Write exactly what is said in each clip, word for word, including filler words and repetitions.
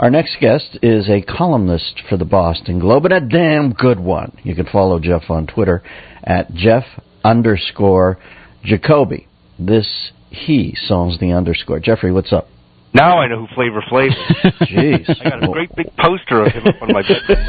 Our next guest is a columnist for the Boston Globe, and a damn good one. You can follow Jeff on Twitter at Jeff underscore Jacoby. This he songs the underscore. Jeffrey, what's up? Now I know who Flavor Flav is. Jeez. I got a great big poster of him up on my bedroom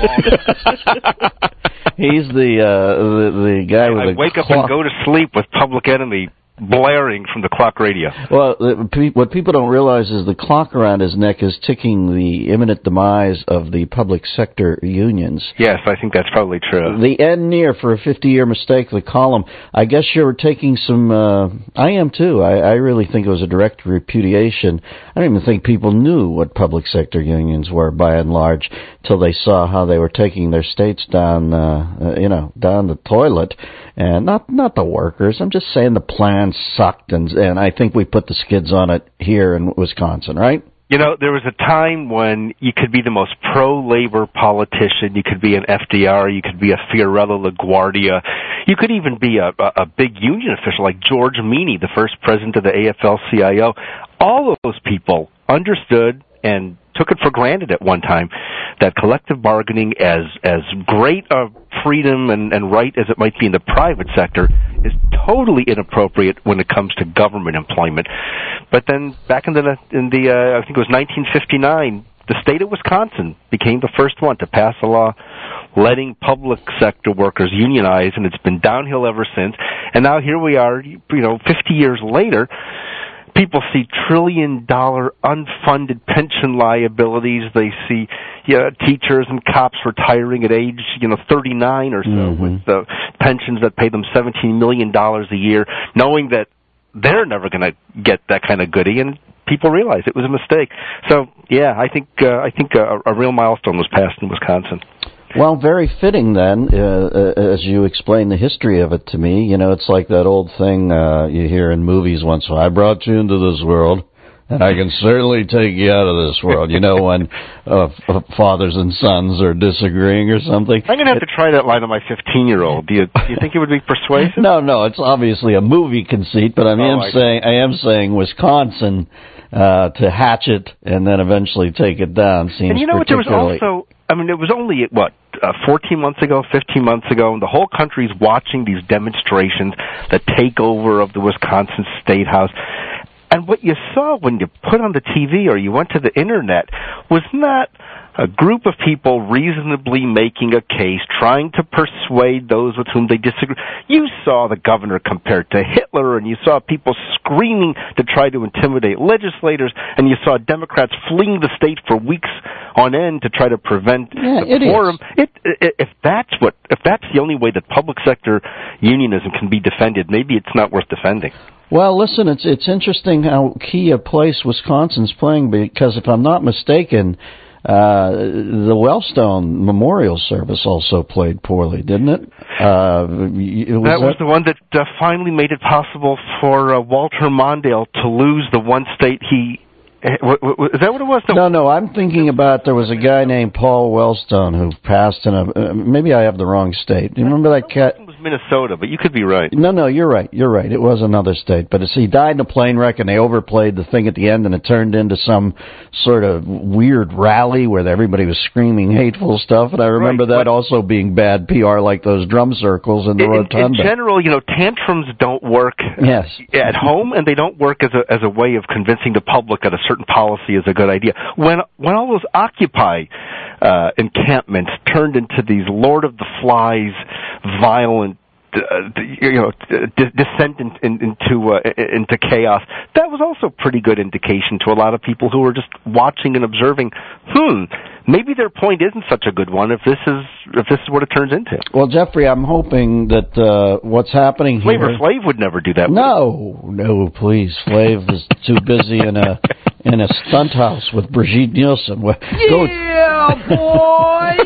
wall. He's the, uh, the the guy with I the wake up clock. and go to sleep with Public Enemy blaring from the clock radio. Well, the, pe- what people don't realize is the clock around his neck is ticking the imminent demise of the public sector unions. Yes, I think that's probably true. The end near for a fifty-year mistake, the column. I guess you're taking some... Uh, I am, too. I, I really think it was a direct repudiation. I don't even think people knew what public sector unions were, by and large, till they saw how they were taking their states down, uh, uh, you know, down the toilet. And not not the workers. I'm just saying the plan sucked, and and I think we put the skids on it here in Wisconsin, right? You know, there was a time when you could be the most pro-labor politician. You could be an F D R. You could be a Fiorello LaGuardia. You could even be a, a, a big union official like George Meany, the first president of the A F L C I O. All of those people understood and took it for granted at one time that collective bargaining, as as great a freedom and, and right as it might be in the private sector, is totally inappropriate when it comes to government employment. But then back in the in the uh, I think it was nineteen fifty-nine, the state of Wisconsin became the first one to pass a law letting public sector workers unionize, and it's been downhill ever since. And now here we are, you know, fifty years later. People see trillion-dollar unfunded pension liabilities. They see you know, teachers and cops retiring at age, you know, thirty-nine or so mm-hmm. with uh, pensions that pay them seventeen million dollars a year, knowing that they're never going to get that kind of goodie, and people realize it was a mistake. So, yeah, I think uh, I think a, a real milestone was passed in Wisconsin. Well, very fitting then, uh, as you explain the history of it to me. You know, it's like that old thing uh, you hear in movies once, I brought you into this world, and I can certainly take you out of this world. You know, when uh, f- fathers and sons are disagreeing or something. I'm going to have to try that line on my fifteen-year-old. Do you, do you think it would be persuasive? No, no, it's obviously a movie conceit, but I mean, oh, I'm saying, I am saying Wisconsin uh, to hatch it and then eventually take it down seems And you know what, there was particularly... also... I mean, it was only, what, uh, fourteen months ago, fifteen months ago, and the whole country's watching these demonstrations, the takeover of the Wisconsin State House. And what you saw when you put on the T V or you went to the Internet was not a group of people reasonably making a case, trying to persuade those with whom they disagree. You saw the governor compared to Hitler, and you saw people screaming to try to intimidate legislators, and you saw Democrats fleeing the state for weeks on end to try to prevent yeah, the quorum. It, it, if that's what, if that's the only way that public sector unionism can be defended, maybe it's not worth defending. Well, listen, it's it's interesting how key a place Wisconsin's playing, because if I'm not mistaken, uh, the Wellstone Memorial Service also played poorly, didn't it? Uh, was that was that? the one that uh, finally made it possible for uh, Walter Mondale to lose the one state he... W- w- is that what it was? No, no, I'm thinking about there was a guy named Paul Wellstone who passed in a... Uh, maybe I have the wrong state. Do you remember that cat? It was Minnesota, but you could be right. No, no, you're right. You're right. It was another state. But he died in a plane wreck, and they overplayed the thing at the end, and it turned into some sort of weird rally where everybody was screaming hateful stuff. And I remember right, that also being bad P R, like those drum circles in the in, rotunda. In general, you know, tantrums don't work yes. at home, and they don't work as a as a way of convincing the public that a certain policy is a good idea. When when all those Occupy uh, encampments turned into these Lord of the Flies, violent, uh, you know, d- descent in, in, into uh, into chaos, that was also a pretty good indication to a lot of people who were just watching and observing. Hmm, maybe their point isn't such a good one if this is if this is what it turns into. Well, Jeffrey, I'm hoping that uh, what's happening here... Flavor Flav would never do that. No, no, please. Flav is too busy in a in a stunt house with Brigitte Nielsen. Yeah, boy!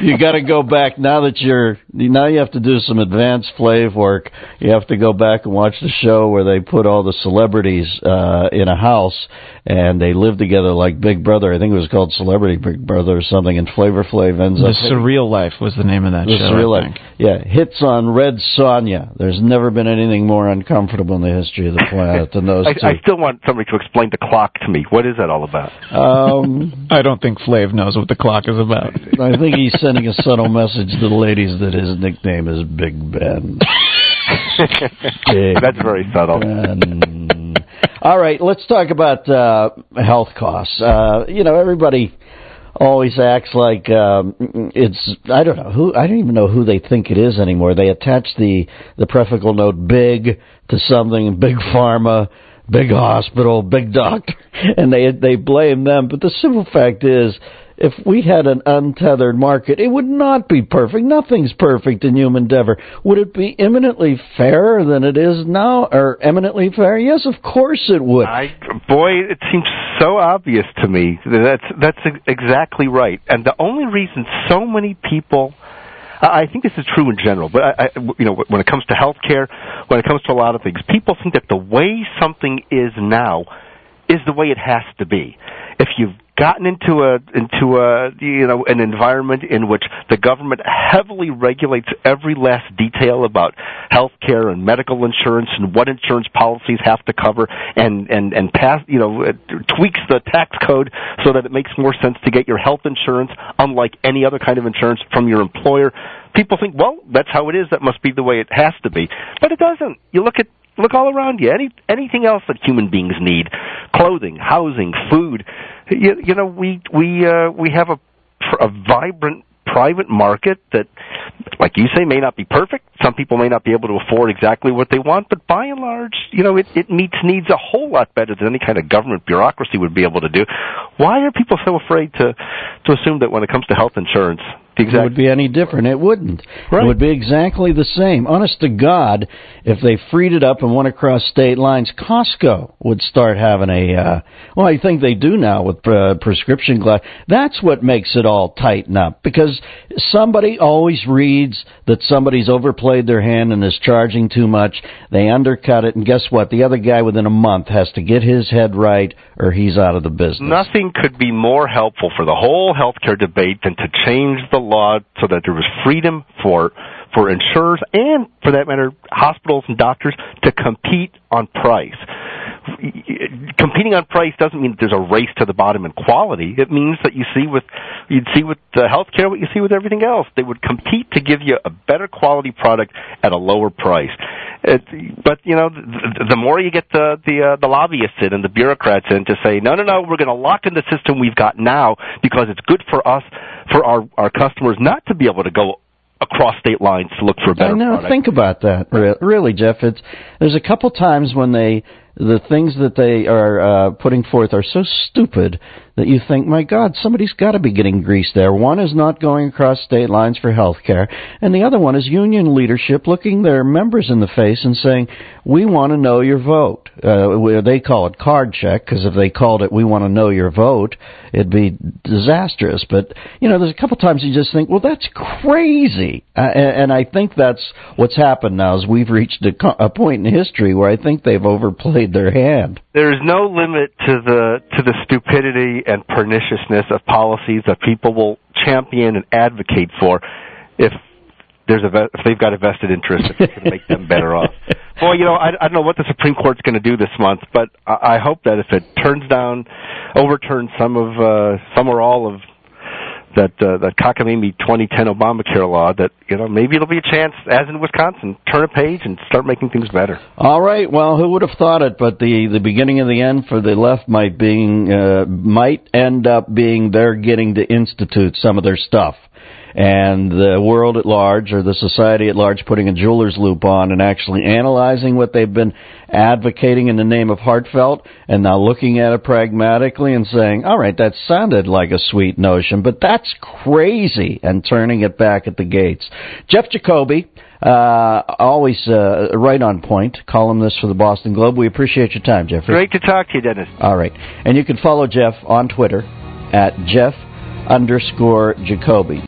you got to go back now that you're now you have to do some advanced Flav work. You have to go back and watch the show where they put all the celebrities uh, in a house and they live together like Big Brother. I think it was called Celebrity Big Brother or something. And Flavor Flav ends the up The Surreal Life was the name of that the show. Surreal I think. Life. Yeah, hits on Red Sonja. There's never been anything more uncomfortable in the history of the planet than those I, two. I still want somebody to explain the clock to me. What is that all about? Um, I don't think Flav knows what the clock is about. I think he's sending a subtle message to the ladies that his nickname is Big Ben. Big That's very subtle. Ben. All right, let's talk about uh, health costs. Uh, you know, everybody always acts like um, it's, I don't know, who, I don't even know who they think it is anymore. They attach the, the prefix note big to something, big pharma, big hospital, big doctor, and they they blame them. But the simple fact is, if we had an untethered market, it would not be perfect. Nothing's perfect in human endeavor. Would it be eminently fairer than it is now, or eminently fair? Yes, of course it would. I, boy, it seems so obvious to me. That's that's exactly right. And the only reason so many people, I think this is true in general, but I, I, you know, when it comes to healthcare, when it comes to a lot of things, people think that the way something is now is the way it has to be. If you've gotten into a into a you know an environment in which the government heavily regulates every last detail about health care and medical insurance and what insurance policies have to cover, and and and pass you know tweaks the tax code so that it makes more sense to get your health insurance unlike any other kind of insurance from your employer, people think, well, that's how it is, that must be the way it has to be. But it doesn't. You look at Look all around you. Any anything else that human beings need: clothing, housing, food. You, you know, we we uh, we have a a vibrant private market that, like you say, may not be perfect. Some people may not be able to afford exactly what they want, but by and large, you know, it, it meets needs a whole lot better than any kind of government bureaucracy would be able to do. Why are people so afraid to to assume that when it comes to health insurance, the exact it would be any different? It wouldn't. Right. It would be exactly the same. Honest to God, if they freed it up and went across state lines, Costco would start having a, uh, well, I think they do now with uh, prescription glass. That's what makes it all tighten up, because somebody always reads that somebody's overplayed their hand and is charging too much. They undercut it, and guess what? The other guy within a month has to get his head right or he's out of the business. Nothing could be more helpful for the whole healthcare debate than to change the law so that there was freedom for for insurers and, for that matter, hospitals and doctors to compete on price. Competing on price doesn't mean that there's a race to the bottom in quality. It means that you see with you'd see with the healthcare what you see with everything else. They would compete to give you a better quality product at a lower price. It, but you know, the, the more you get the the, uh, the lobbyists in and the bureaucrats in to say, no, no, no, we're going to lock in the system we've got now because it's good for us, for our our customers, not to be able to go across state lines to look for a better I know. product. Think about that, really, Jeff. It's there's a couple times when they the things that they are uh, putting forth are so stupid that you think, my God, somebody's got to be getting greased there. One is not going across state lines for health care, and the other one is union leadership looking their members in the face and saying, we want to know your vote. Uh, they call it card check, because if they called it, we want to know your vote, it'd be disastrous. But, you know, there's a couple times you just think, well, that's crazy. Uh, and, and I think that's what's happened now, is we've reached a, a point in history where I think they've overplayed their hand. There is no limit to the to the stupidity and perniciousness of policies that people will champion and advocate for if there's a if they've got a vested interest, if it can make them better off. Boy, you know, I, I don't know what the Supreme Court's going to do this month, but I, I hope that if it turns down, overturns some of uh, some or all of that uh, that cockamamie twenty ten Obamacare law, that, you know, maybe it'll be a chance, as in Wisconsin, turn a page and start making things better. All right. Well, who would have thought it? But the, the beginning of the end for the left might being uh, might end up being they're getting to institute some of their stuff. And the world at large, or the society at large, putting a jeweler's loop on and actually analyzing what they've been advocating in the name of heartfelt, and now looking at it pragmatically and saying, all right, that sounded like a sweet notion, but that's crazy, and turning it back at the gates. Jeff Jacoby, uh, always uh, right on point, columnist for the Boston Globe. We appreciate your time, Jeffrey. Great to talk to you, Dennis. All right. And you can follow Jeff on Twitter at Jeff underscore Jacoby.